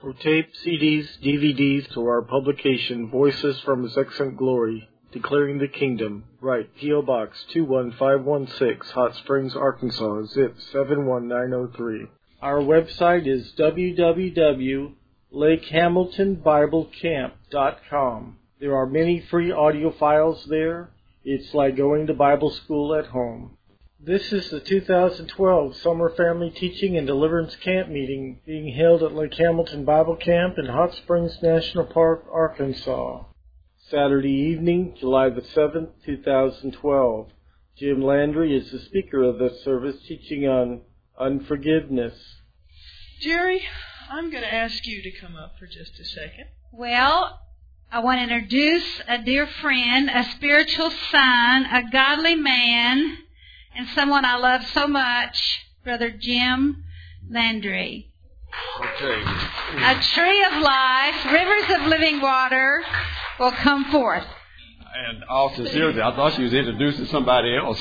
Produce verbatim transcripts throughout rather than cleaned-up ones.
For tape, C Ds, D V Ds, to our publication, Voices from His Excellent Glory, Declaring the Kingdom, write P O. Box two one five one six, Hot Springs, Arkansas, zip seven one nine zero three. Our website is w w w dot lake hamilton bible camp dot com. There are many free audio files there. It's like going to Bible school at home. This is the two thousand twelve Summer Family Teaching and Deliverance Camp meeting being held at Lake Hamilton Bible Camp in Hot Springs National Park, Arkansas. Saturday evening, July the seventh, two thousand twelve. Jim Landry is the speaker of this service, teaching on unforgiveness. Jerry, I'm going to ask you to come up for just a second. Well, I want to introduce a dear friend, a spiritual son, a godly man, and someone I love so much, Brother Jim Landry. Okay. A tree of life, rivers of living water will come forth. And all sincerity, I thought she was introducing somebody else.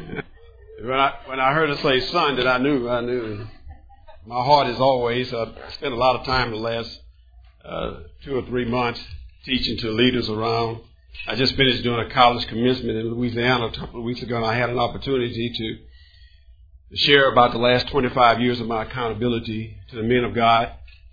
when I when I heard her say son, that I knew, I knew. My heart is always, I spent a lot of time the last uh, two or three months teaching to leaders around. I just finished doing a college commencement in Louisiana a couple of weeks ago, and I had an opportunity to, to share about the last twenty-five years of my accountability to the men of God,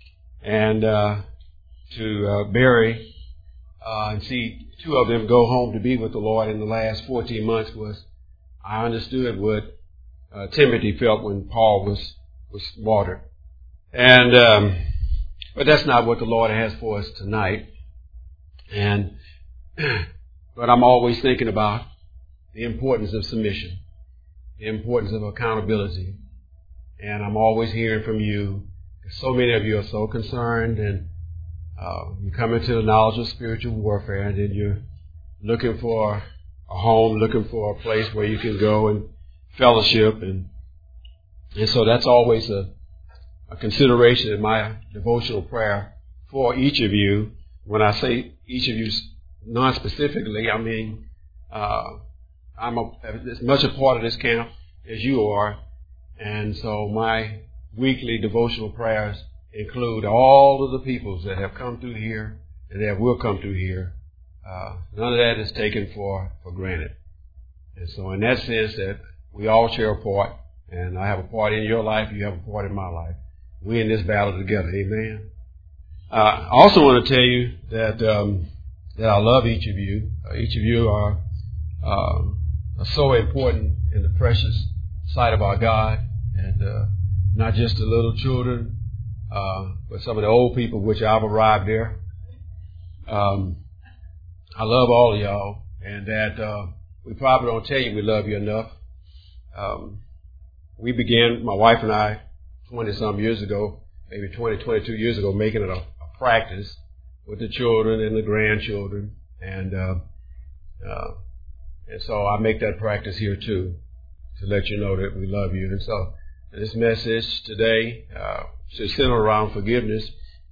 and uh, to uh, bury uh, and see two of them go home to be with the Lord in the last fourteen months. Was I understood what uh, Timothy felt when Paul was was martyred, and um, but that's not what the Lord has for us tonight. And but I'm always thinking about the importance of submission, the importance of accountability. And I'm always hearing from you. So many of you are so concerned, and uh, you come into the knowledge of spiritual warfare, and then you're looking for a home, looking for a place where you can go and fellowship. And and so that's always a, a consideration in my devotional prayer for each of you. When I say each of you non-specifically, I mean uh, I'm a, as much a part of this camp as you are, and so my weekly devotional prayers include all of the peoples that have come through here and that will come through here. Uh, none of that is taken for, for granted. And so in that sense that we all share a part, and I have a part in your life, you have a part in my life. We're in this battle together, amen. Uh, I also want to tell you that um, that I love each of you. Uh, each of you are, um, are so important in the precious sight of our God, and uh, not just the little children, uh, but some of the old people, which I've arrived there. Um, I love all of y'all, and that uh, we probably don't tell you we love you enough. Um, we began, my wife and I, twenty-some years ago, maybe twenty, twenty-two years ago, making it a practice with the children and the grandchildren, and uh, uh, and so I make that practice here too, to let you know that we love you. And so this message today uh, should center around forgiveness,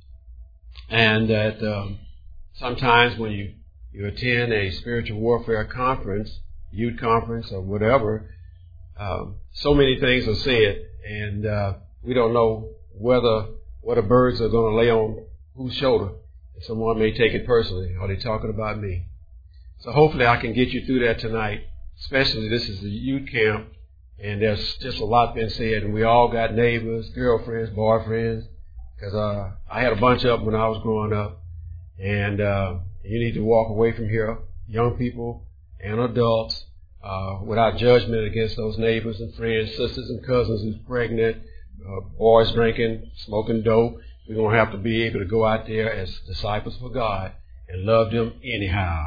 and that um, sometimes when you you attend a spiritual warfare conference, youth conference, or whatever, um, so many things are said, and uh, we don't know whether what the birds are going to lay on whose shoulder. Someone may take it personally. Are they talking about me? So hopefully I can get you through that tonight. Especially this is a youth camp, and there's just a lot been said, and we all got neighbors, girlfriends, boyfriends, because uh, I had a bunch of them when I was growing up. And uh, you need to walk away from here, young people and adults, uh, without judgment against those neighbors and friends, sisters and cousins who's pregnant, uh, boys drinking, smoking dope. We're going to have to be able to go out there as disciples for God and love them anyhow.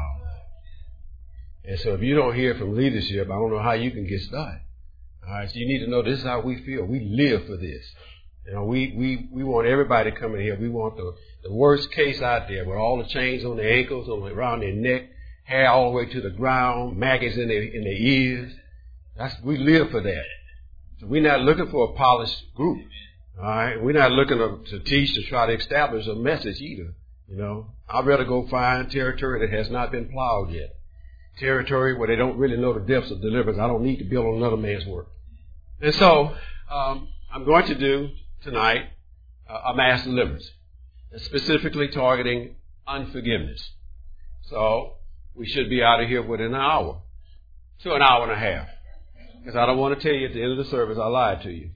And so if you don't hear from leadership, I don't know how you can get started. All right, so you need to know this is how we feel. We live for this. You know, we, we, we want everybody to come in here. We want the, the worst case out there with all the chains on their ankles, on the, around their neck, hair all the way to the ground, maggots in their, in their ears. That's, we live for that. So we're not looking for a polished group. All right, we're not looking to, to teach to try to establish a message either. You know, I'd rather go find territory that has not been plowed yet, territory where they don't really know the depths of deliverance. I don't need to build on another man's work. And so um, I'm going to do tonight uh, a mass deliverance. specifically targeting unforgiveness. So we should be out of here within an hour to an hour and a half. Because I don't want to tell you at the end of the service I lied to you.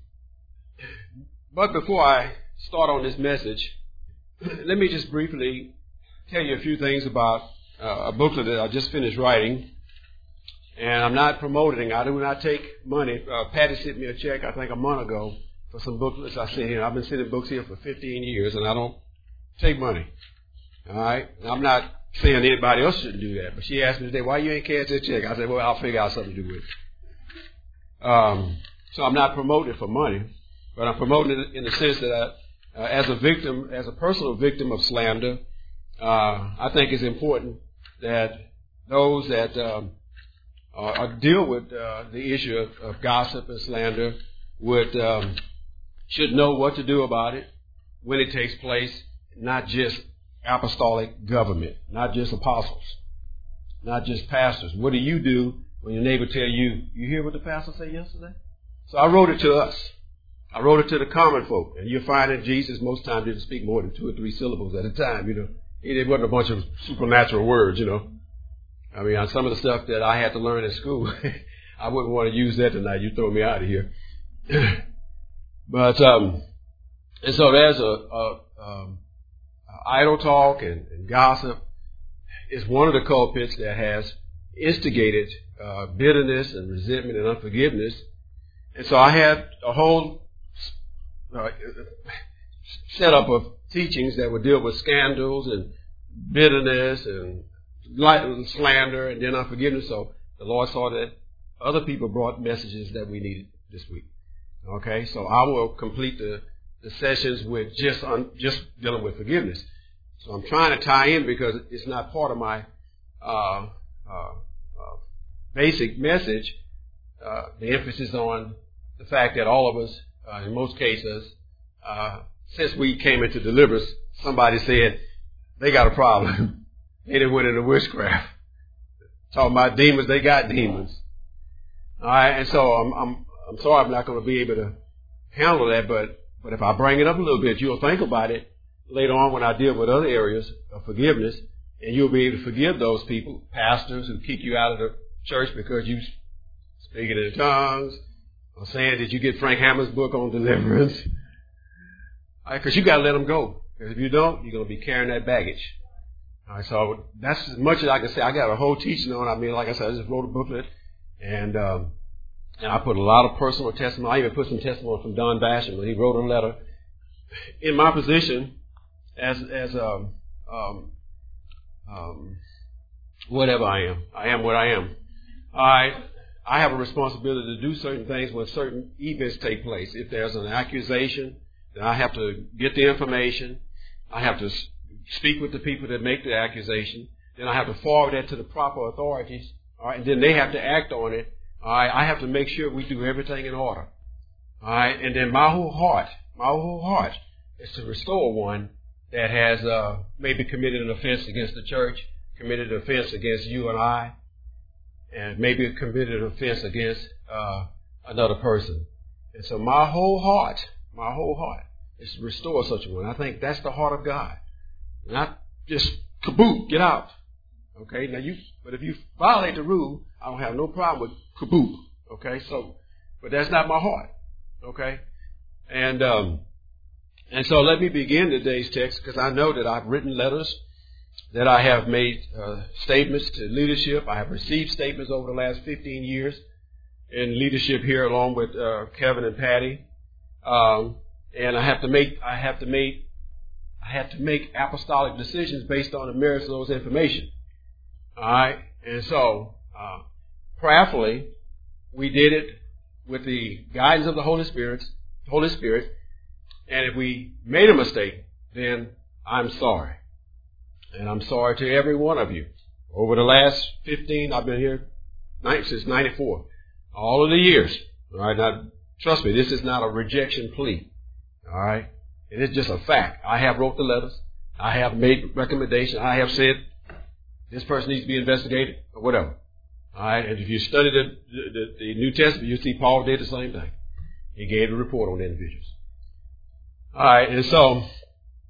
But before I start on this message, let me just briefly tell you a few things about uh, a booklet that I just finished writing. And I'm not promoting. I do not take money. Uh, Patty sent me a check, I think, a month ago for some booklets I sent here. I've been sending books here for fifteen years, and I don't take money. All right? I'm not saying anybody else shouldn't do that. But she asked me today, why you ain't cash that check? I said, well, I'll figure out something to do with it. Um, so I'm not promoting it for money, but I'm promoting it in the sense that I, uh, as a victim, as a personal victim of slander, uh, I think it's important that those that um, uh, deal with uh, the issue of, of gossip and slander would um, should know what to do about it when it takes place, not just apostolic government, not just apostles, not just pastors. What do you do when your neighbor tell you, you hear what the pastor said yesterday? So I wrote it to us. I wrote it to the common folk. And you'll find that Jesus most times didn't speak more than two or three syllables at a time, you know. It wasn't a bunch of supernatural words, you know. I mean, on some of the stuff that I had to learn in school, I wouldn't want to use that tonight. You throw me out of here. But, um, and so there's a, a um, idle talk and, and gossip is one of the culprits that has instigated uh, bitterness and resentment and unforgiveness. And so I had a whole uh, setup of teachings that would deal with scandals and bitterness and slander and then unforgiveness. So the Lord saw that other people brought messages that we needed this week. Okay, so I will complete the, the sessions with just un, just dealing with forgiveness. So I'm trying to tie in because it's not part of my uh, uh, uh, basic message. Uh, the emphasis on the fact that all of us, uh, in most cases, uh, since we came into deliverance, somebody said they got a problem. They didn't went into witchcraft. Talking about demons, they got demons. All right, and so I'm, I'm, I'm sorry I'm not going to be able to handle that, but, but if I bring it up a little bit, you'll think about it later on when I deal with other areas of forgiveness, and you'll be able to forgive those people, pastors who kick you out of the church because you speaking in tongues, or saying, did you get Frank Hammer's book on deliverance? Because right, you got to let them go. Because if you don't, you're going to be carrying that baggage. All right, so that's as much as I can say. I got a whole teaching on. I mean, like I said, I just wrote a booklet, and um, and I put a lot of personal testimony. I even put some testimony from Don Basham when he wrote a letter. In my position as as um, um, um, whatever I am, I am what I am. I I have a responsibility to do certain things when certain events take place. If there's an accusation, then I have to get the information. I have to speak with the people that make the accusation. Then I have to forward that to the proper authorities. All right, and then they have to act on it. All right, I have to make sure we do everything in order. All right, and then my whole heart, my whole heart is to restore one that has uh, maybe committed an offense against the church, committed an offense against you and I, and maybe committed an offense against uh, another person. And so my whole heart, my whole heart is to restore such a one. I think that's the heart of God. Not just kaboom, get out. Okay, now you, but if you violate the rule, I don't have no problem with kaboom. Okay, so, but that's not my heart. Okay, and um, and so let me begin today's text because I know that I've written letters, that I have made uh, statements to leadership. I have received statements over the last fifteen years in leadership here, along with uh, Kevin and Patty, um, and I have to make, I have to make. I have to make apostolic decisions based on the merits of those information. All right? And so, uh, prayerfully, we did it with the guidance of the Holy Spirit, Holy Spirit. And if we made a mistake, then I'm sorry. And I'm sorry to every one of you. Over the last fifteen, I've been here since ninety-four. All of the years. All right? Now, trust me, this is not a rejection plea. All right? It is just a fact. I have wrote the letters. I have made recommendations. I have said this person needs to be investigated or whatever. All right. And if you study the, the, the New Testament, you see Paul did the same thing. He gave a report on the individuals. All right. And so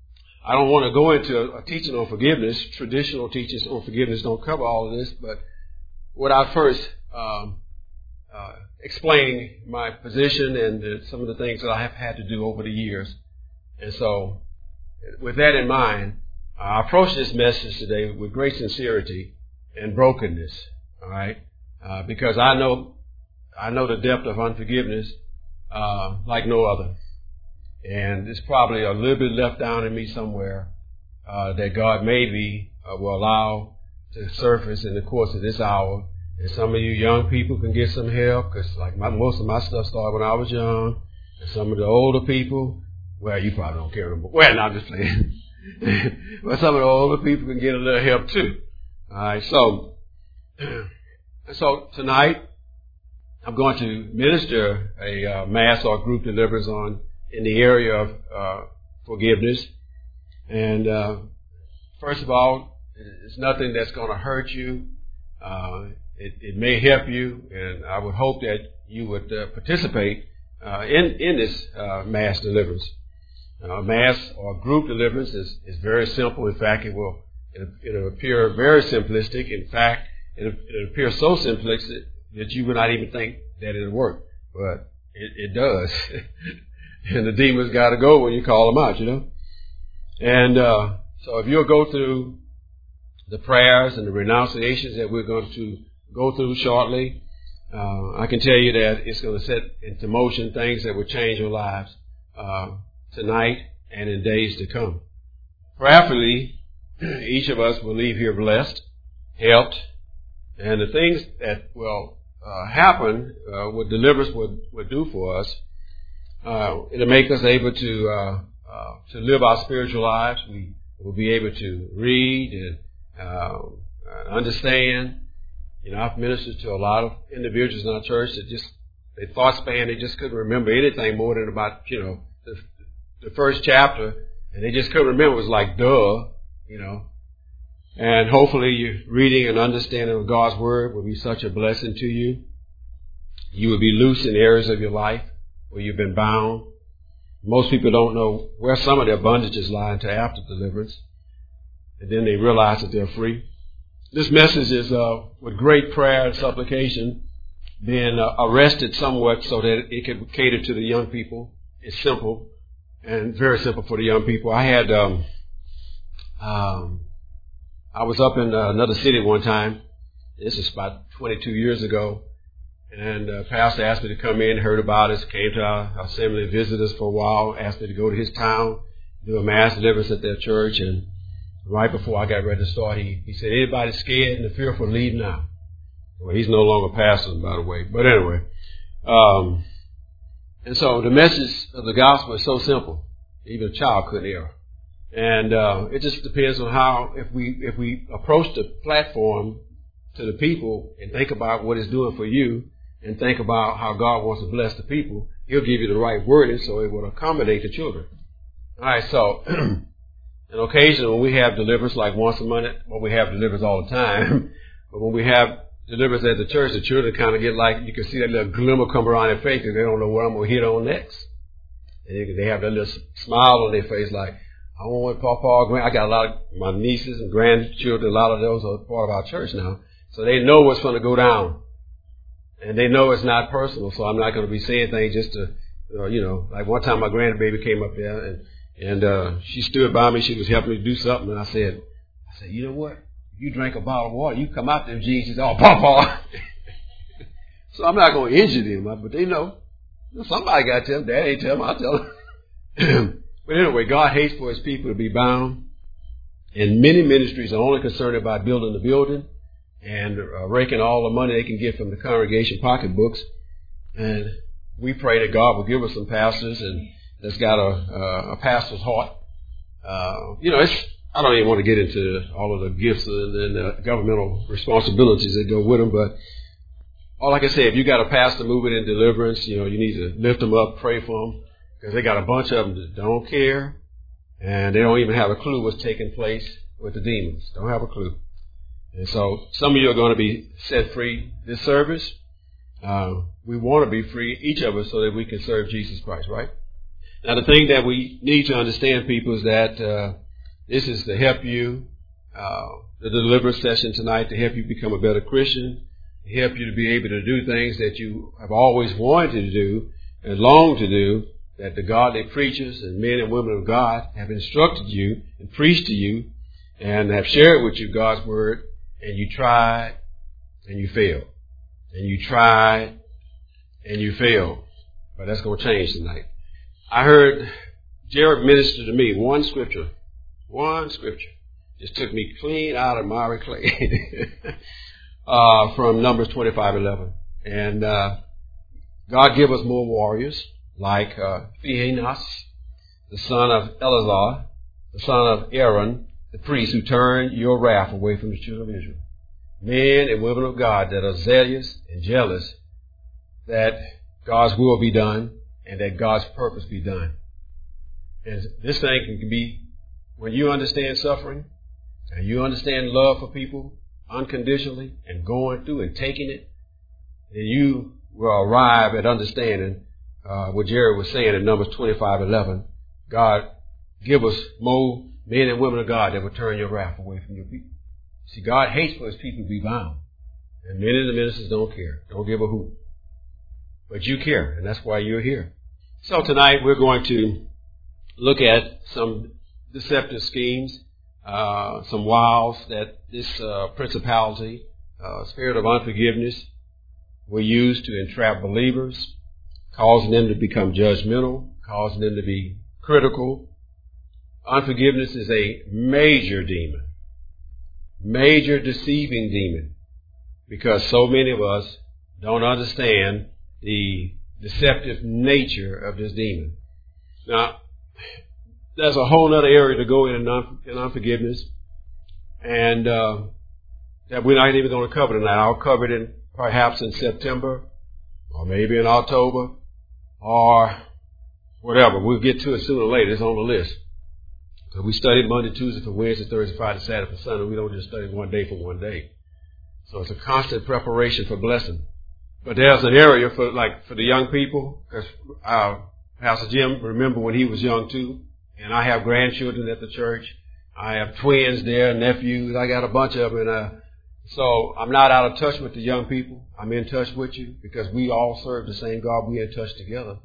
I don't want to go into a, a teaching on forgiveness. Traditional teachings on forgiveness don't cover all of this, but without first um, uh, explaining my position and uh, some of the things that I have had to do over the years. And so, with that in mind, I approach this message today with great sincerity and brokenness. All right, uh, because I know I know the depth of unforgiveness uh, like no other. And it's probably a little bit left down in me somewhere uh, that God maybe uh, will allow to surface in the course of this hour. And some of you young people can get some help, because like my, most of my stuff started when I was young. And some of the older people, well, you probably don't care anymore. Well, no, I'm just playing. But some of the older people can get a little help too. All right, so so tonight I'm going to minister a uh, mass or group deliverance on in the area of uh, forgiveness. And uh, first of all, it's nothing that's going to hurt you. Uh, it, it may help you, and I would hope that you would uh, participate uh, in in this uh, mass deliverance. Uh, mass or group deliverance is, is very simple. In fact, it will it'll, it'll appear very simplistic. In fact, it'll, it'll appear so simplistic that you would not even think that it'll work, but it, it does. And the demons got to go when you call them out, you know. And uh, so if you'll go through the prayers and the renunciations that we're going to go through shortly, uh, I can tell you that it's going to set into motion things that will change your lives uh, tonight and in days to come. Prayerfully, each of us will leave here blessed, helped, and the things that will uh, happen, uh, what deliverance would, would do for us, Uh, it'll make us able to uh, uh, to live our spiritual lives. We will be able to read and uh, understand. You know, I've ministered to a lot of individuals in our church that just, their thought span, they just couldn't remember anything more than about, you know, the, the first chapter, and they just couldn't remember. It was like, duh, you know. And hopefully your reading and understanding of God's Word will be such a blessing to you. You will be loose in areas of your life where you've been bound. Most people don't know where some of their bondages lie until after deliverance, and then they realize that they're free. This message is uh, with great prayer and supplication, being uh, arrested somewhat so that it can cater to the young people. It's simple and very simple for the young people. I had um, um, I was up in uh, another city one time. This is about twenty-two years ago. And uh, Pastor asked me to come in, heard about us, came to our assembly, visited us for a while, asked me to go to his town, do a mass deliverance at their church. And right before I got ready to start, he, he said, anybody scared and fearful, leave now. Well, he's no longer pastoring, by the way. But anyway, um, and so the message of the gospel is so simple. Even a child couldn't err. And uh, it just depends on how, if we if we approach the platform to the people and think about what it's doing for you, and think about how God wants to bless the people, He'll give you the right wording so it will accommodate the children. All right, so an occasion when we have deliverance, like once a month, well, we have deliverance all the time, but when we have deliverance at the church, the children kind of get like, you can see that little glimmer come around their face because they don't know what I'm going to hit on next. And they have that little smile on their face like, I want Papa, I got a lot of my nieces and grandchildren, a lot of those are part of our church now. So they know what's going to go down. And they know it's not personal, so I'm not going to be saying things just to, uh, you know, like one time my grandbaby came up there and, and, uh, she stood by me. She was helping me do something. And I said, I said, you know what? If you drink a bottle of water, you come out there, Jesus. She said, oh, Papa. So I'm not going to injure them, but they know. You know, somebody got to tell them. Dad ain't tell them. I'll tell them. But anyway, God hates for His people to be bound. And many ministries are only concerned about building the building and uh, raking all the money they can get from the congregation pocketbooks. And we pray that God will give us some pastors and that's got a, uh, a pastor's heart. Uh, you know, it's, I don't even want to get into all of the gifts and, and the governmental responsibilities that go with them, but all I can say, if you got a pastor moving in deliverance, you know, you need to lift them up, pray for them, because they got a bunch of them that don't care, and they don't even have a clue what's taking place with the demons. Don't have a clue. And so some of you are going to be set free this service. Uh, we want to be free, each of us, so that we can serve Jesus Christ, right? Now, the thing that we need to understand, people, is that uh, This is to help you, uh, the deliverance session tonight, to help you become a better Christian, to help you to be able to do things that you have always wanted to do and longed to do, that the godly preachers and men and women of God have instructed you and preached to you and have shared with you God's word, and you tried and you failed. And you tried and you failed. But that's going to change tonight. I heard Jared minister to me one scripture. One scripture. Just took me clean out of miry clay. uh, from Numbers twenty-five eleven. And uh, God give us more warriors like uh, Phinehas, the son of Eleazar, the son of Aaron, the priest who turned your wrath away from the children of Israel. Men and women of God that are zealous and jealous that God's will be done and that God's purpose be done. And this thing can be, when you understand suffering and you understand love for people unconditionally and going through and taking it, then you will arrive at understanding uh, what Jerry was saying in Numbers twenty-five eleven. God, give us more men and women of God that will turn your wrath away from your people. See, God hates for his people to be bound. And many of the ministers don't care. Don't give a hoot. But you care, and that's why you're here. So tonight we're going to look at some deceptive schemes, uh, some wiles that this uh, principality, uh, spirit of unforgiveness, will use to entrap believers, causing them to become judgmental, causing them to be critical. Unforgiveness is a major demon. Major deceiving demon, because so many of us don't understand the deceptive nature of this demon. Now, there's a whole other area to go in in, un- in unforgiveness, and uh, that we're not even going to cover tonight. I'll cover it in perhaps in September, or maybe in October, or whatever. We'll get to it sooner or later. It's on the list. So we studied Monday, Tuesday for Wednesday, Thursday, Friday, Saturday for Sunday. We don't just study one day for one day. So it's a constant preparation for blessing. But there's an area for, like, for the young people, because uh, Pastor Jim, remember when he was young too, and I have grandchildren at the church. I have twins there, nephews. I got a bunch of them. And, uh, so I'm not out of touch with the young people. I'm in touch with you because we all serve the same God. We're in touch together.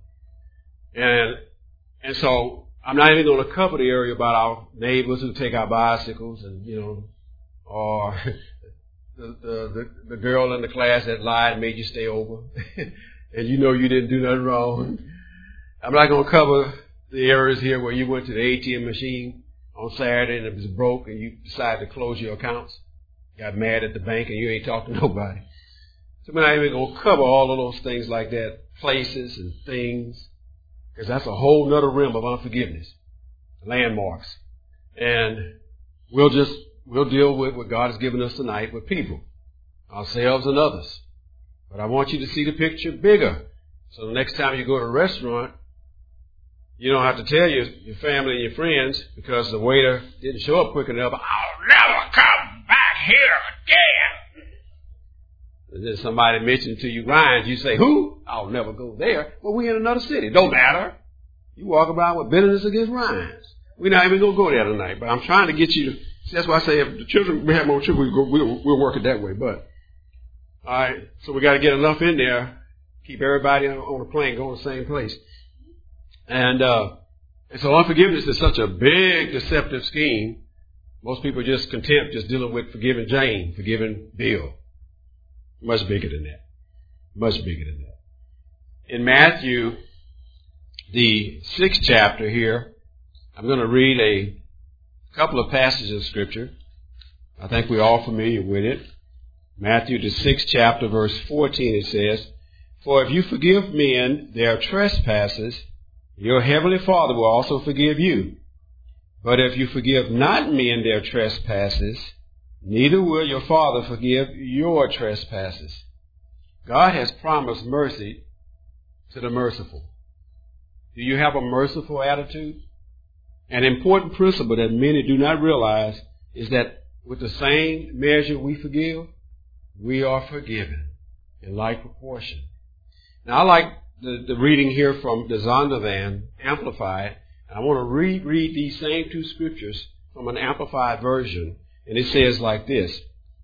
And, and so I'm not even going to cover the area about our neighbors who take our bicycles and, you know, or the, the, the, the girl in the class that lied and made you stay over. And you know you didn't do nothing wrong. I'm not going to cover the areas here where you went to the A T M machine on Saturday and it was broke and you decided to close your accounts. Got mad at the bank and you ain't talking to nobody. So we're not even going to cover all of those things like that, places and things. Because that's a whole nother realm of unforgiveness, landmarks. And we'll just, we'll deal with what God has given us tonight with people, ourselves and others. But I want you to see the picture bigger. So the next time you go to a restaurant, you don't have to tell your, your family and your friends because the waiter didn't show up quick enough. I'll never come back here again. And then somebody mentioned to you Ryan's, you say, who? I'll never go there. Well, we're in another city. Don't matter. You walk around with bitterness against Ryan's. We're not even going to go there tonight, but I'm trying to get you to, see, that's why I say if the children, we have more children, we'll, we'll, we'll work it that way. But, all right, so we got to get enough in there, keep everybody on, on the plane, going to the same place. And, uh, and so unforgiveness is such a big deceptive scheme. Most people are just content just dealing with forgiving Jane, forgiving Bill. Much bigger than that. Much bigger than that. In Matthew, the sixth chapter here, I'm going to read a couple of passages of Scripture. I think we're all familiar with it. Matthew, the sixth chapter, verse fourteen, it says, for if you forgive men their trespasses, your heavenly Father will also forgive you. But if you forgive not men their trespasses, neither will your Father forgive your trespasses. God has promised mercy to the merciful. Do you have a merciful attitude? An important principle that many do not realize is that with the same measure we forgive, we are forgiven in like proportion. Now, I like the, the reading here from the Zondervan Amplified. I want to reread these same two scriptures from an amplified version, and it says like this: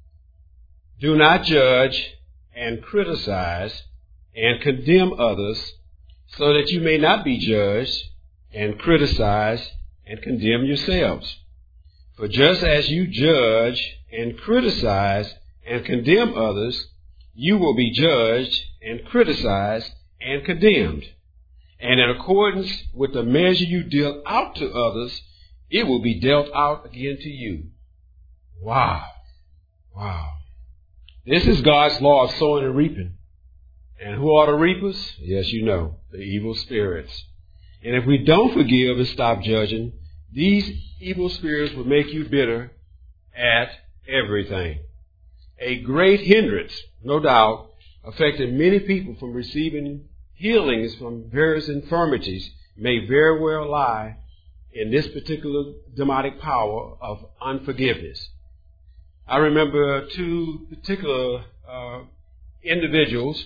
do not judge and criticize and condemn others, so that you may not be judged and criticize and condemn yourselves. For just as you judge and criticize and condemn others, you will be judged and criticized and condemned. And in accordance with the measure you deal out to others, it will be dealt out again to you. Wow. Wow. This is God's law of sowing and reaping. And who are the reapers? Yes, you know, the evil spirits. And if we don't forgive and stop judging, these evil spirits will make you bitter at everything. A great hindrance, no doubt, affecting many people from receiving healings from various infirmities may very well lie in this particular demonic power of unforgiveness. I remember two particular uh, individuals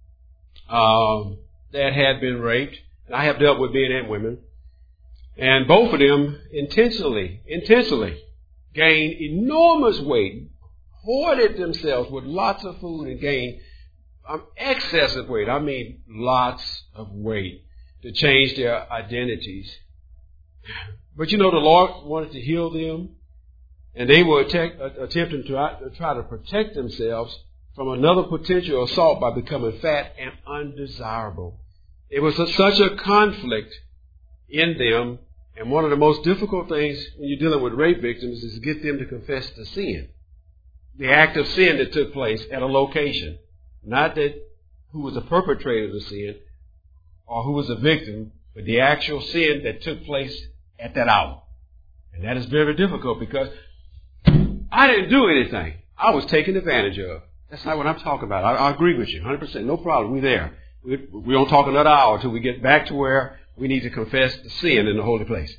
um, that had been raped, and I have dealt with men and women, and both of them intentionally, intentionally gained enormous weight, hoarded themselves with lots of food and gained um, excessive weight. I mean lots of weight to change their identities. But you know, the Lord wanted to heal them, and they were attack, uh, attempting to, uh, to try to protect themselves from another potential assault by becoming fat and undesirable. It was a, such a conflict in them, and one of the most difficult things when you're dealing with rape victims is to get them to confess the sin. The act of sin that took place at a location. Not that who was the perpetrator of the sin or who was the victim, but the actual sin that took place at that hour. And that is very difficult because I didn't do anything. I was taken advantage of. That's not what I'm talking about. I, I agree with you, one hundred percent. No problem. We're there. We, we don't talk another hour until we get back to where we need to confess the sin in the holy place.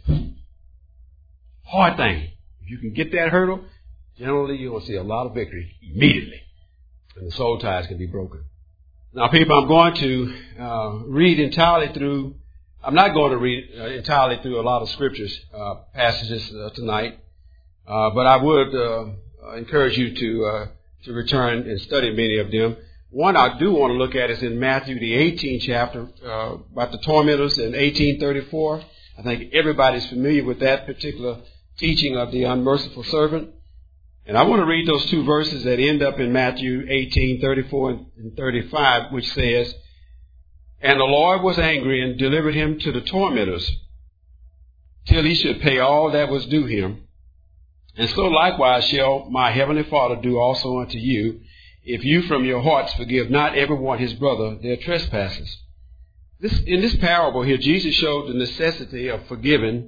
Hard thing. If you can get that hurdle, generally you're going to see a lot of victory immediately. And the soul ties can be broken. Now, people, I'm going to uh, read entirely through, I'm not going to read uh, entirely through a lot of scriptures, uh, passages uh, tonight, uh, but I would uh, encourage you to uh, to return and study many of them. One I do want to look at is in Matthew, the eighteenth chapter, uh, about the tormentors in eighteen thirty-four. I think everybody's familiar with that particular teaching of the unmerciful servant. And I want to read those two verses that end up in Matthew eighteen thirty-four and thirty-five, which says, "And the Lord was angry and delivered him to the tormentors, till he should pay all that was due him. And so likewise shall my heavenly Father do also unto you, if you from your hearts forgive not everyone his brother their trespasses." This, in this parable here, Jesus showed the necessity of forgiving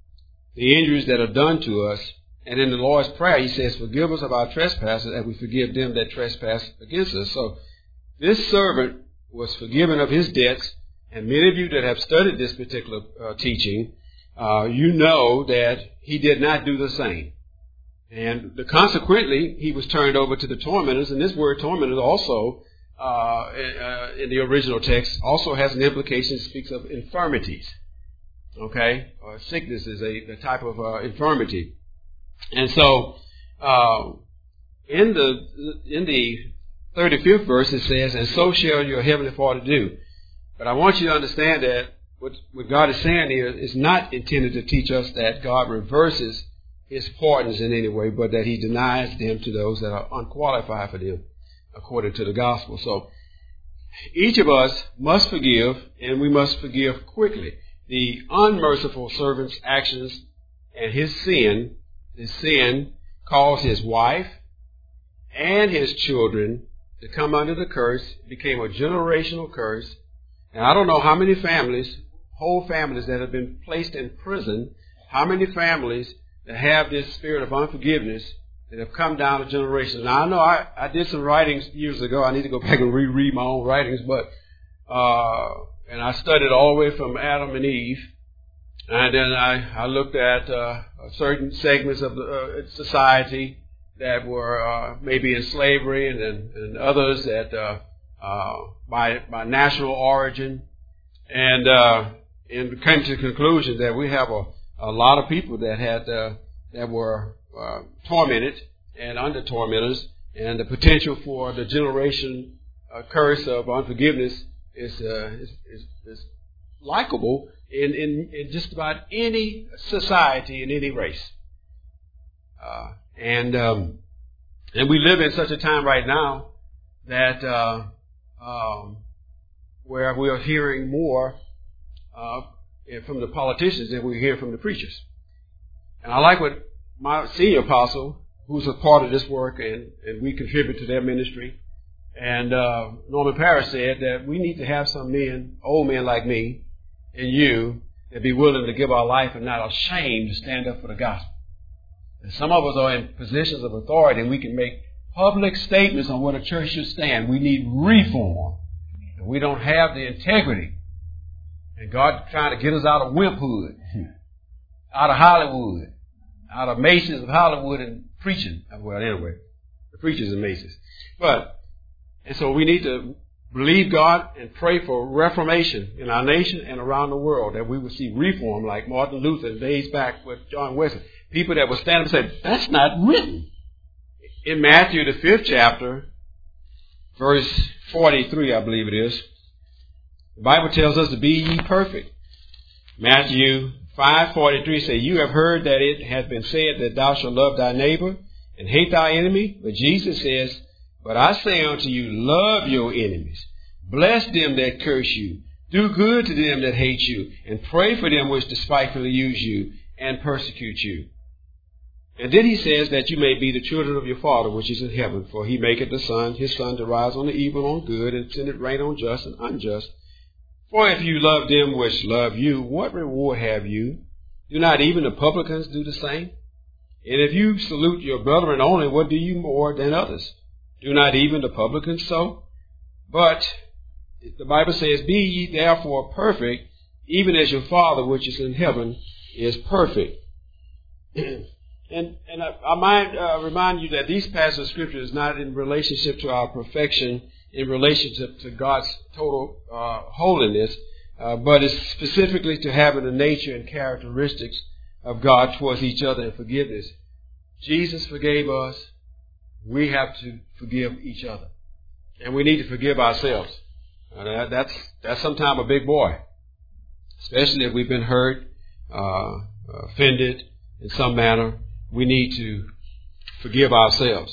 the injuries that are done to us. And in the Lord's Prayer, he says, "Forgive us of our trespasses as we forgive them that trespass against us." So this servant was forgiven of his debts. And many of you that have studied this particular uh, teaching, uh, you know that he did not do the same. And the, consequently, he was turned over to the tormentors. And this word tormentors also, uh, uh, in the original text, also has an implication that speaks of infirmities. Okay? Uh, sickness is a, a type of uh, infirmity. And so, uh, in the in the thirty-fifth verse it says, "And so shall your heavenly Father do." But I want you to understand that what, what God is saying here is not intended to teach us that God reverses his pardons in any way, but that he denies them to those that are unqualified for them, according to the gospel. So, each of us must forgive, and we must forgive quickly. The unmerciful servant's actions and his sin His sin caused his wife and his children to come under the curse. It became a generational curse. And I don't know how many families, whole families that have been placed in prison, how many families that have this spirit of unforgiveness that have come down to generations. Now, I know I, I did some writings years ago. I need to go back and reread my own writings. but uh, And I studied all the way from Adam and Eve. And then I, I looked at uh, certain segments of the uh, society that were uh, maybe in slavery, and, and, and others that uh, uh, by by national origin, and uh, and came to the conclusion that we have a, a lot of people that had uh, that were uh, tormented and under tormentors, and the potential for the generation uh, curse of unforgiveness is, uh, is, is, is likable in, in, in just about any society, in any race. Uh, and um, and we live in such a time right now that uh, um, where we are hearing more uh, from the politicians than we hear from the preachers. And I like what my senior apostle, who's a part of this work, and, and we contribute to their ministry, and uh, Norman Parrish said that we need to have some men, old men like me and you, that be willing to give our life and not ashamed to stand up for the gospel. And some of us are in positions of authority, and we can make public statements on what a church should stand. We need reform. And we don't have the integrity. And God trying to get us out of Wimphood, out of Hollywood, out of Macy's of Hollywood and preaching. Well, anyway, the preachers and Macy's. But, and so we need to believe God and pray for reformation in our nation and around the world, that we will see reform like Martin Luther days back with John Wesley. People that will stand up and say, that's not written. In Matthew, the fifth chapter, verse forty-three, I believe it is, the Bible tells us to be ye perfect. Matthew five forty-three says, you have heard that it has been said that thou shalt love thy neighbor and hate thy enemy. But Jesus says, but I say unto you, love your enemies. Bless them that curse you. Do good to them that hate you. And pray for them which despitefully use you and persecute you. And then he says that you may be the children of your Father which is in heaven. For he maketh the sun, his sun to rise on the evil and on good, and sendeth rain on just and unjust. For if you love them which love you, what reward have you? Do not even the publicans do the same? And if you salute your brethren only, what do you more than others? Do not even the publicans so? But the Bible says, be ye therefore perfect, even as your Father which is in heaven is perfect. And, and I, I might uh, remind you that these passages of Scripture is not in relationship to our perfection, in relationship to God's total uh, holiness, uh, but it's specifically to having the nature and characteristics of God towards each other and forgiveness. Jesus forgave us. We have to forgive each other. And we need to forgive ourselves. Uh, that, that's that's sometimes a big boy, especially if we've been hurt, uh, offended in some manner. We need to forgive ourselves.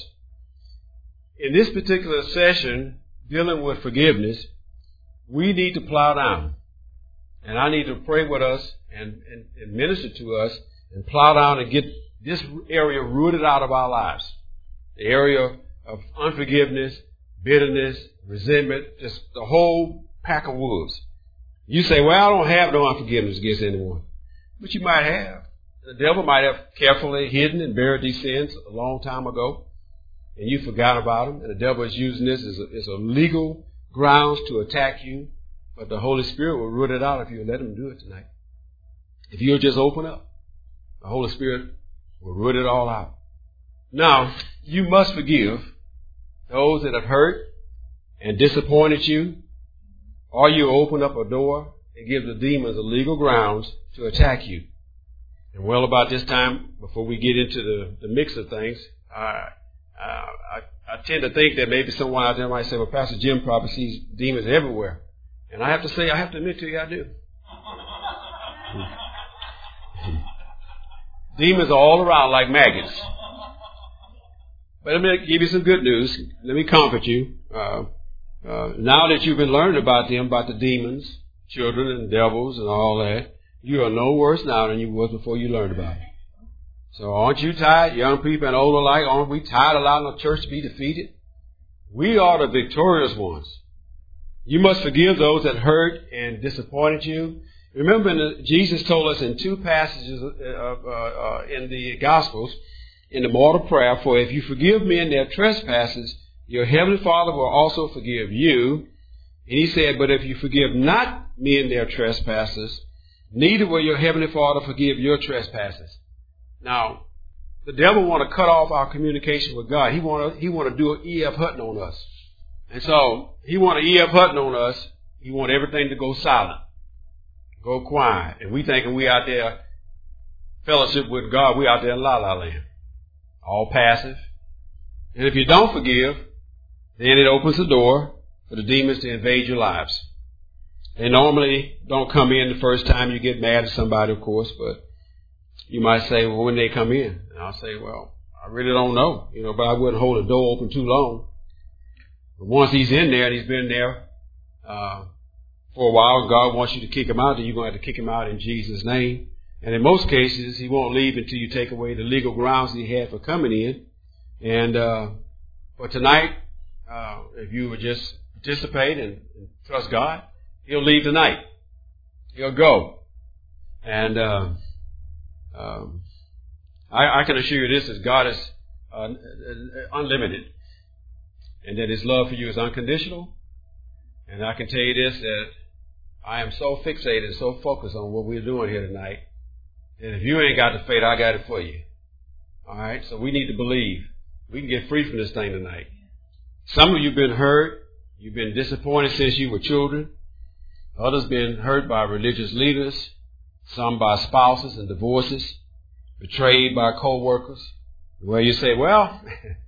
In this particular session, dealing with forgiveness, we need to plow down. And I need to pray with us and, and, and minister to us and plow down and get this area rooted out of our lives. The area of unforgiveness, bitterness, resentment, just the whole pack of wolves. You say, well, I don't have no unforgiveness against anyone. But you might have. The devil might have carefully hidden and buried these sins a long time ago, and you forgot about them. And the devil is using this as a, as a legal grounds to attack you. But the Holy Spirit will root it out if you let him do it tonight. If you'll just open up, the Holy Spirit will root it all out. Now, you must forgive those that have hurt and disappointed you, or you open up a door and give the demons a legal grounds to attack you. And well, about this time, before we get into the, the mix of things, I, I, I tend to think that maybe someone out there might say, well, Pastor Jim probably sees demons everywhere. And I have to say, I have to admit to you, I do. Demons are all around like maggots. But let me give you some good news. Let me comfort you. Uh, uh, now that you've been learning about them, about the demons, children and devils and all that, you are no worse now than you was before you learned about it. So aren't you tired, young people and old alike? Aren't we tired of allowing the church to be defeated? We are the victorious ones. You must forgive those that hurt and disappointed you. Remember, in the, Jesus told us in two passages uh, uh, uh, in the Gospels, in the mortal prayer, for if you forgive men their trespasses, your heavenly Father will also forgive you. And he said, but if you forgive not men their trespasses, neither will your heavenly Father forgive your trespasses. Now, the devil want to cut off our communication with God. He want to he want to do an E F Hutton on us. And so, he want to E F Hutton on us. He want everything to go silent, go quiet. And we thinking we out there fellowship with God, we're out there in la la land. All passive. And if you don't forgive, then it opens the door for the demons to invade your lives. They normally don't come in the first time you get mad at somebody, of course, but you might say, well, when they come in? And I'll say, well, I really don't know, you know, but I wouldn't hold the door open too long. But once he's in there and he's been there uh, for a while, and God wants you to kick him out, then you're going to have to kick him out in Jesus' name. And in most cases, he won't leave until you take away the legal grounds that he had for coming in. And uh, but tonight, uh, if you would just participate and, and trust God, he'll leave tonight. He'll go. And uh, um, I, I can assure you this, is God is uh, unlimited. And that his love for you is unconditional. And I can tell you this, that I am so fixated, so focused on what we're doing here tonight, that if you ain't got the faith, I got it for you. All right? So we need to believe. We can get free from this thing tonight. Some of you have been hurt. You've been disappointed since you were children. Others been hurt by religious leaders. Some by spouses and divorces. Betrayed by co-workers. Where you say, well,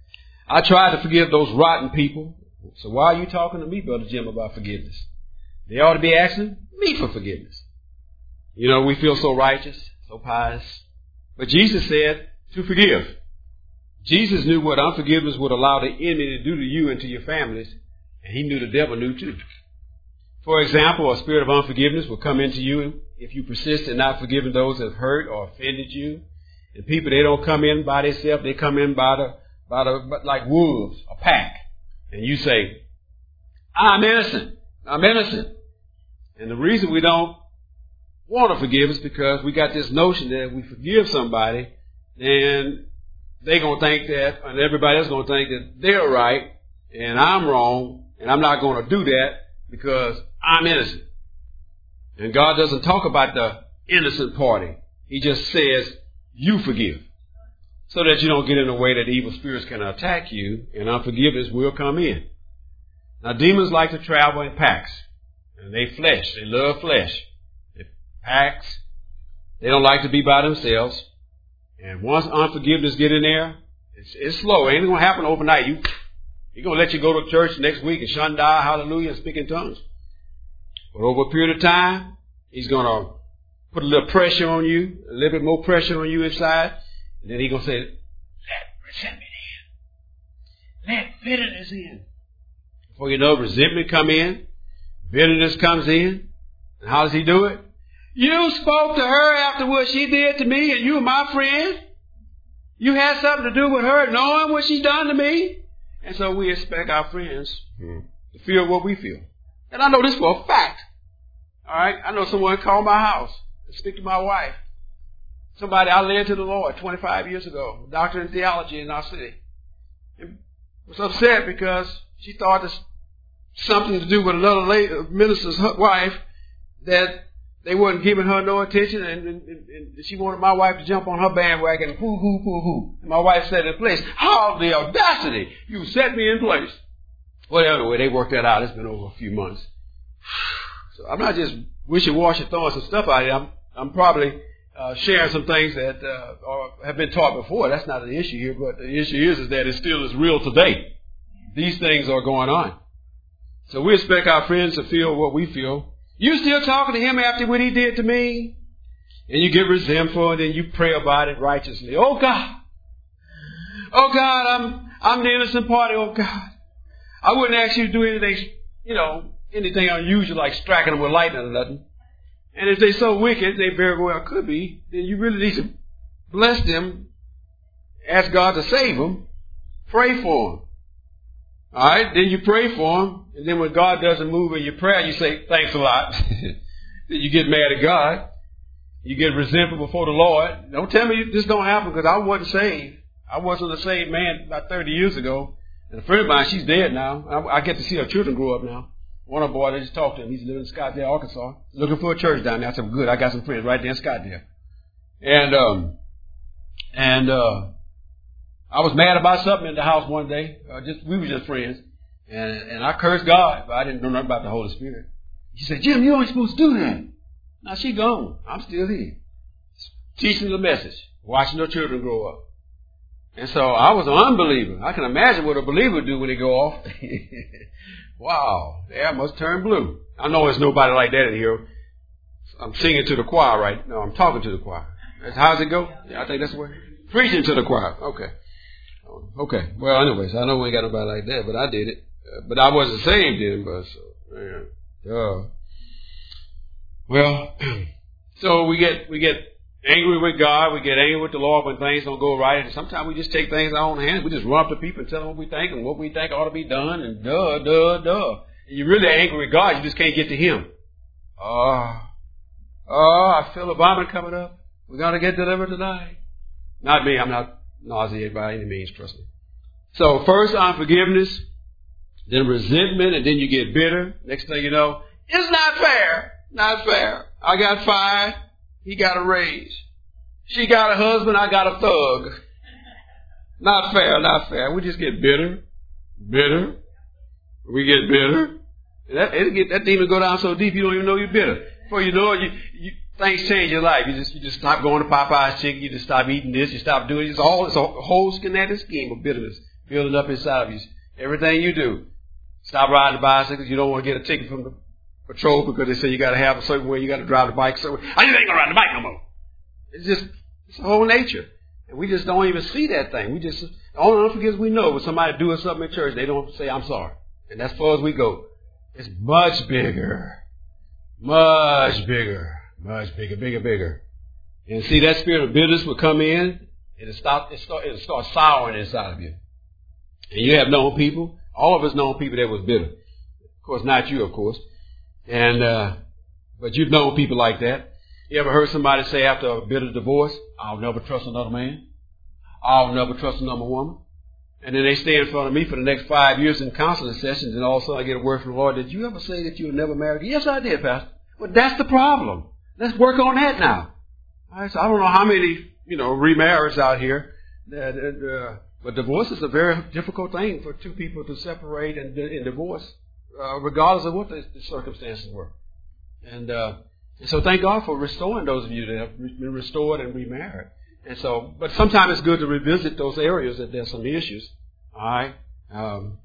I tried to forgive those rotten people. So why are you talking to me, Brother Jim, about forgiveness? They ought to be asking me for forgiveness. You know, we feel so righteous, so pious. But Jesus said to forgive. Jesus knew what unforgiveness would allow the enemy to do to you and to your families. And he knew the devil knew too. For example, a spirit of unforgiveness will come into you if you persist in not forgiving those that have hurt or offended you. And people, they don't come in by themselves. They come in by the, by the, like wolves, a pack. And you say, I'm innocent. I'm innocent. And the reason we don't want to forgive is because we got this notion that if we forgive somebody, then they're going to think that, and everybody else is going to think that they're right and I'm wrong, and I'm not going to do that because I'm innocent. And God doesn't talk about the innocent party. He just says, you forgive. So that you don't get in a way that evil spirits can attack you and unforgiveness will come in. Now, demons like to travel in packs. And they flesh. They love flesh. They packs. They don't like to be by themselves. And once unforgiveness get in there, it's, it's slow. It ain't going to happen overnight. You, He's going to let you go to church next week and shanda, hallelujah, and speak in tongues. But over a period of time, he's going to put a little pressure on you, a little bit more pressure on you inside. And then he's going to say, let resentment in. Let bitterness in. Before you know, resentment come in. Bitterness comes in. And how does he do it? You spoke to her after what she did to me, and you were my friend. You had something to do with her knowing what she done to me. And so we expect our friends hmm. to feel what we feel. And I know this for a fact. All right? I know someone called my house to speak to my wife. Somebody I led to the Lord twenty-five years ago, a doctor in theology in our city. And was upset because she thought this something to do with another lady, minister's wife, that they wasn't giving her no attention, and, and, and she wanted my wife to jump on her bandwagon and hoo, hoo, hoo, hoo. And my wife said in place, how the audacity, you set me in place. Well, anyway, they worked that out. It's been over a few months. So I'm not just wishy-washy throwing some stuff out here. I'm, I'm probably uh, sharing some things that uh, are, have been taught before. That's not the issue here, but the issue is, is that it still is real today. These things are going on. So we expect our friends to feel what we feel. You still talking to him after what he did to me? And you get resentful, and then you pray about it righteously. Oh God. Oh God, I'm I'm the innocent party. Oh God. I wouldn't ask you to do anything, you know, anything unusual like striking them with lightning or nothing. And if they're so wicked, they very well could be, then you really need to bless them, ask God to save them, pray for them. All right, then you pray for them, and then when God doesn't move in your prayer, you say, thanks a lot. Then you get mad at God. You get resentful before the Lord. Don't tell me this don't happen, because I wasn't saved. I wasn't a saved man about thirty years ago. And a friend of mine, she's dead now. I, I get to see her children grow up now. One of the boys, I just talked to him. He's living in Scottsdale, Arkansas. Looking for a church down there. I said, good, I got some friends right there in Scottsdale. And, um, and, uh, I was mad about something in the house one day. Uh, just we were just friends, and and I cursed God, but I didn't know nothing about the Holy Spirit. She said, "Jim, you ain't supposed to do that." Now she gone. I'm still here. teaching the message, watching their children grow up. And so I was an unbeliever. I can imagine what a believer would do when they go off. Wow, yeah, I must turn blue. I know there's nobody like that in here. I'm singing to the choir right now. I'm talking to the choir. How's it go? Yeah, I think that's the way. Preaching to the choir. Okay. Okay. Well, anyways, I know we ain't got nobody like that, but I did it. Uh, but I wasn't saved then, but so, man. Uh, well, so we get, we get angry with God. We get angry with the Lord when things don't go right. And sometimes we just take things in our own hands. We just run up to people and tell them what we think and what we think ought to be done and duh, duh, duh. And you're really angry with God. You just can't get to Him. Oh, oh, I feel a vomit coming up. We got to get delivered tonight. Not me. I'm not nauseated by any means, trust me. So first unforgiveness, then resentment, and then you get bitter. Next thing you know, it's not fair. Not fair. I got fired. He got a raise. She got a husband. I got a thug. Not fair. Not fair. We just get bitter. Bitter. We get bitter. That, it'll get, that demon go down so deep you don't even know you're bitter. Before you know it, you, you, things change your life. You just you just stop going to Popeye's chicken. You just stop eating this. You stop doing this. All it's a whole schematic scheme of bitterness building up inside of you. Everything you do. Stop riding the bicycles. You don't want to get a ticket from the patrol because they say you got to have a certain way. You got to drive the bike a certain way. I just ain't gonna ride the bike no more. It's just it's the whole nature, and we just don't even see that thing. We just all unforgiveness we know when somebody doing something in church, they don't say I'm sorry, and that's as far as we go. It's much bigger, much bigger, much bigger, bigger, bigger. And see that spirit of bitterness will come in. It'll stop. It start. It'll start souring inside of you. And you have known people. All of us known people that was bitter. Of course, not you, of course. And uh but you've known people like that. You ever heard somebody say after a bitter divorce, I'll never trust another man. I'll never trust another woman. And then they stay in front of me for the next five years in counseling sessions, and all of a sudden I get a word from the Lord. Did you ever say that you would never marry again? Yes, I did, Pastor. But that's the problem. Let's work on that now. All right, so I don't know how many, you know, remarriages out here. That, uh, but divorce is a very difficult thing for two people to separate and, and divorce, uh, regardless of what the, the circumstances were. And, uh, and so thank God for restoring those of you that have been restored and remarried. And so, but sometimes it's good to revisit those areas that there's some issues. All right. Um,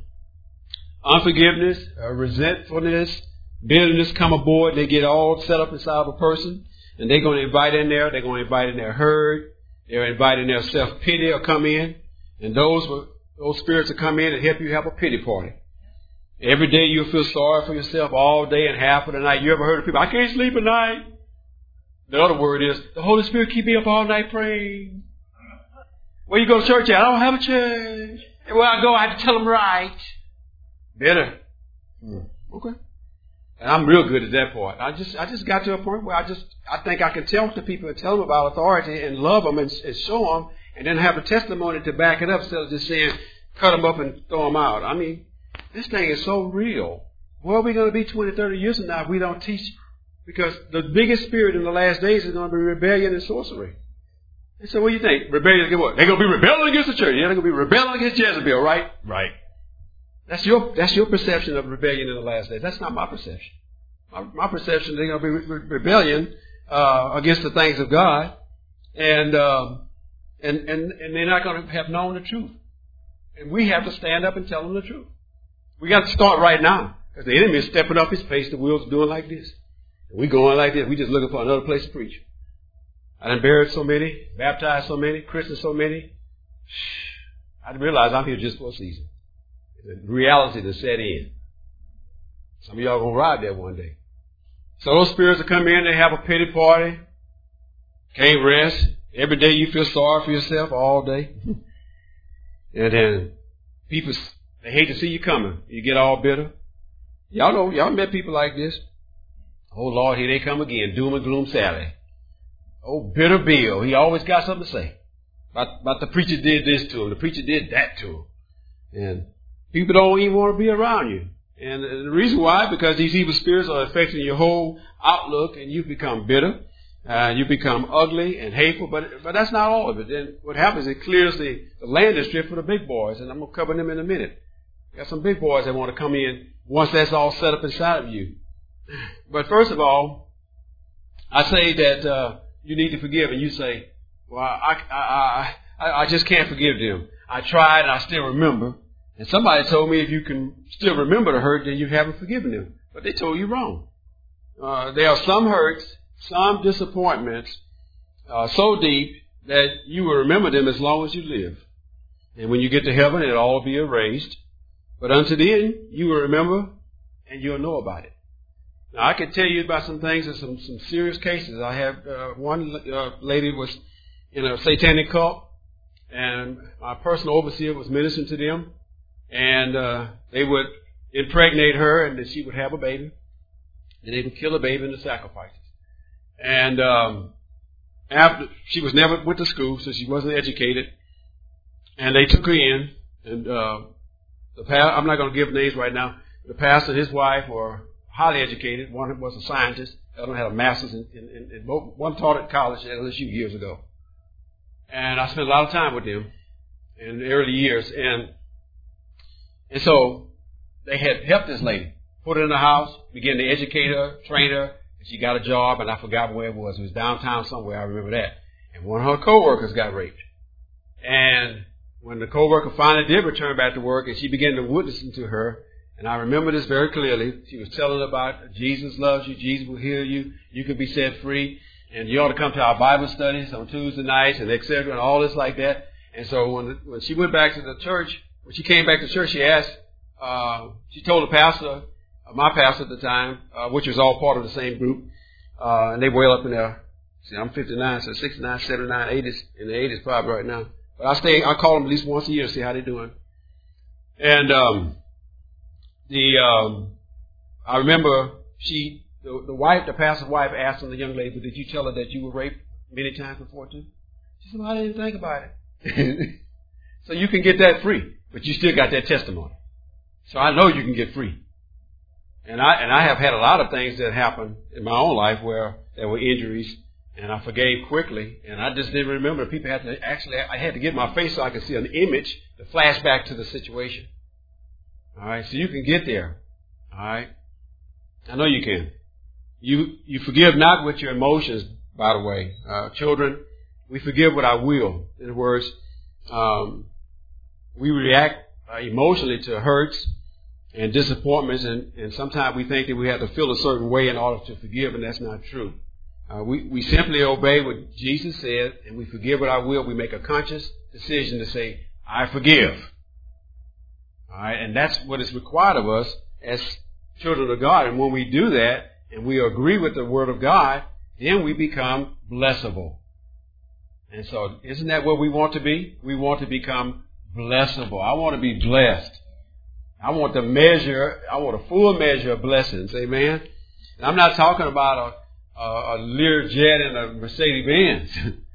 unforgiveness, uh, resentfulness, bitterness come aboard. They get all set up inside of a person, and they're going to invite in there. They're going to invite in their hurt. They're inviting their self-pity will come in. And those will, those spirits will come in and help you have a pity party. Every day you'll feel sorry for yourself all day and half of the night. You ever heard of people, I can't sleep at night? The other word is, the Holy Spirit keep me up all night praying. Where you go to church at? I don't have a church. And where I go, I have to tell them right. Bitter. Hmm. Okay. And I'm real good at that part. I just, I just got to a point where I just, I think I can tell to people and tell them about authority and love them and, and show them, and then have a testimony to back it up instead of just saying, cut them up and throw them out. I mean, this thing is so real. Where are we going to be twenty, thirty years from now if we don't teach? Because the biggest spirit in the last days is going to be rebellion and sorcery. And so what do you think? Rebellion against what? They're going to be rebelling against the church. Yeah, they're going to be rebelling against Jezebel, right? Right. That's your that's your perception of rebellion in the last days. That's not my perception. My, my perception, they're going to be re- rebellion uh, against the things of God, and um, and and and they're not going to have known the truth. And we have to stand up and tell them the truth. We got to start right now, because the enemy is stepping up his pace. The wheels are doing like this. And we going like this. We just looking for another place to preach. I done buried so many, baptized so many, christened so many. I didn't realize I'm here just for a season. The reality to set in. Some of y'all gonna ride there one day. So those spirits will come in, they have a pity party. Can't rest. Every day you feel sorry for yourself all day. And then people, they hate to see you coming. You get all bitter. Y'all know, y'all met people like this. Oh Lord, here they come again. Doom and gloom Sally. Oh, bitter Bill. He always got something to say. About, about the preacher did this to him. The preacher did that to him. And people don't even want to be around you. And the reason why, because these evil spirits are affecting your whole outlook, and you become bitter. Uh, you become ugly and hateful, but but that's not all of it. Then what happens, it clears the, the landing strip for the big boys, and I'm going to cover them in a minute. Got some big boys that want to come in once that's all set up inside of you. But first of all, I say that uh, you need to forgive, and you say, well, I, I, I, I just can't forgive them. I tried, and I still remember. And somebody told me if you can still remember the hurt, then you haven't forgiven them. But they told you wrong. Uh, there are some hurts, some disappointments, uh, so deep that you will remember them as long as you live. And when you get to heaven, it'll all be erased. But unto then, you will remember and you'll know about it. Now, I can tell you about some things and some, some serious cases. I have uh, one uh, lady was in a satanic cult, and my personal overseer was ministering to them, and uh, they would impregnate her, and then she would have a baby. And they would kill a baby in the sacrifices. And um, after she was never went to school, so she wasn't educated. And they took her in, and uh, the pa- I'm not going to give names right now. The pastor and his wife were highly educated. One was a scientist. The other had a master's in, in, in, in both. One taught at college at L S U years ago. And I spent a lot of time with them in the early years. And and so they had helped this lady, put her in the house, began to educate her, train her, and she got a job, and I forgot where it was. It was downtown somewhere. I remember that. And one of her coworkers got raped. And when the coworker finally did return back to work, and she began to witness to her, and I remember this very clearly. She was telling about Jesus loves you, Jesus will heal you, you can be set free, and you ought to come to our Bible studies on Tuesday nights, and et cetera, and all this like that. And so when when she went back to the church, when she came back to church, she asked, uh, she told the pastor, uh, my pastor at the time, uh, which was all part of the same group, uh, and they were well up in there. See, I'm fifty-nine, so sixty-nine, seventy-nine, eighties, in the eighties probably right now. But I stay, I call them at least once a year to see how they're doing. And um, the um, I remember she, the, the wife, the pastor's wife asked the young lady, but did you tell her that you were raped many times before too? She said, well, I didn't think about it. So you can get that free, but you still got that testimony. So I know you can get free. And I and I have had a lot of things that happened in my own life where there were injuries, and I forgave quickly, and I just didn't remember. People had to actually, I had to get my face so I could see an image to flash back to the situation. All right, so you can get there. All right, I know you can. You you forgive not with your emotions, by the way. Uh, children, we forgive with our will. In other words, um, we react uh, emotionally to hurts and disappointments, and, and sometimes we think that we have to feel a certain way in order to forgive, and that's not true. Uh, we, we simply obey what Jesus said, and we forgive with our will. We make a conscious decision to say, I forgive. All right, and that's what is required of us as children of God. And when we do that, and we agree with the Word of God, then we become blessable. And so, isn't that what we want to be? We want to become blessable. I want to be blessed. I want the measure, I want a full measure of blessings. Amen? And I'm not talking about a, a, a Learjet and a Mercedes-Benz.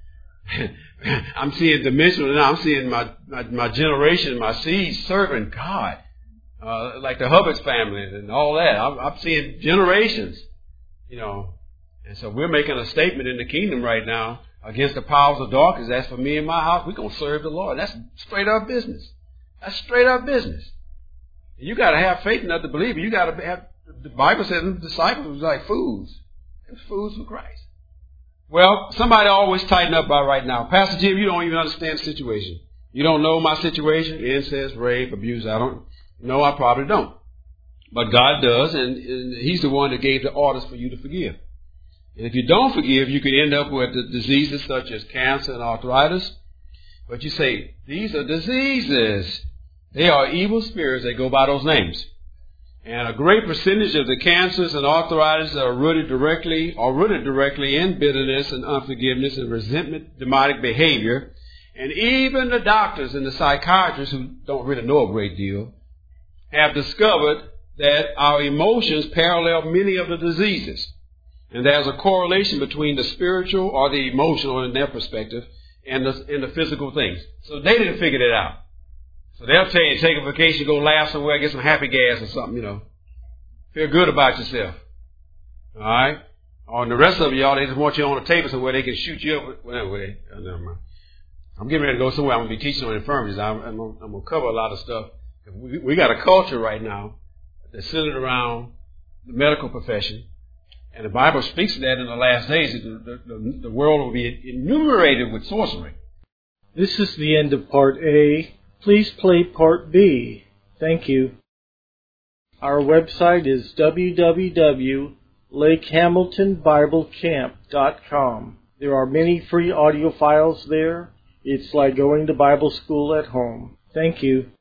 I'm seeing dimensional now. I'm seeing my, my, my generation, my seed serving God. Uh, like the Hubbard's family and all that. I'm, I'm seeing generations, you know. And so we're making a statement in the kingdom right now against the powers of darkness. As for me and my house, we're going to serve the Lord. That's straight up business. That's straight up business. You got to have faith enough to believe it. You got to have, the Bible says the disciples was like fools. It was fools for Christ. Well, somebody always tighten up by right now. Pastor Jim, you don't even understand the situation. You don't know my situation. Incest, rape, abuse. I don't. No, I probably don't. But God does, and, and He's the one that gave the orders for you to forgive. And if you don't forgive, you can end up with the diseases such as cancer and arthritis. But you say, these are diseases. They are evil spirits that go by those names. And a great percentage of the cancers and arthritis are rooted directly or rooted directly in bitterness and unforgiveness and resentment, demonic behavior. And even the doctors and the psychiatrists who don't really know a great deal have discovered that our emotions parallel many of the diseases. And there's a correlation between the spiritual or the emotional in their perspective and the, and the physical things. So they didn't figure that out. So they'll tell you, take a vacation, go laugh somewhere, get some happy gas or something, you know. Feel good about yourself. All right? Or the rest of y'all, they just want you on a table somewhere they can shoot you up. Well, anyway, oh, never mind. I'm getting ready to go somewhere. I'm going to be teaching on infirmities. I'm, I'm, I'm going to cover a lot of stuff. We, we got a culture right now that's centered around the medical profession. And the Bible speaks of that in the last days, that the, the, the world will be enumerated with sorcery. This is the end of Part A. Please play Part B. Thank you. Our website is w w w dot lake hamilton bible camp dot com. There are many free audio files there. It's like going to Bible school at home. Thank you.